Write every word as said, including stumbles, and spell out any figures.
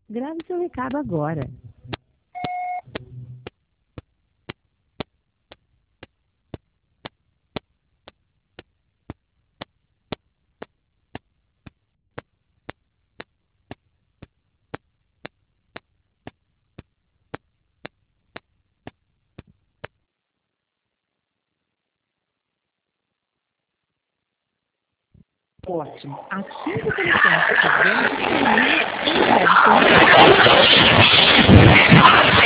Grave seu recado agora. Ótimo. Ative o telefone. Tivemos problemas em breve.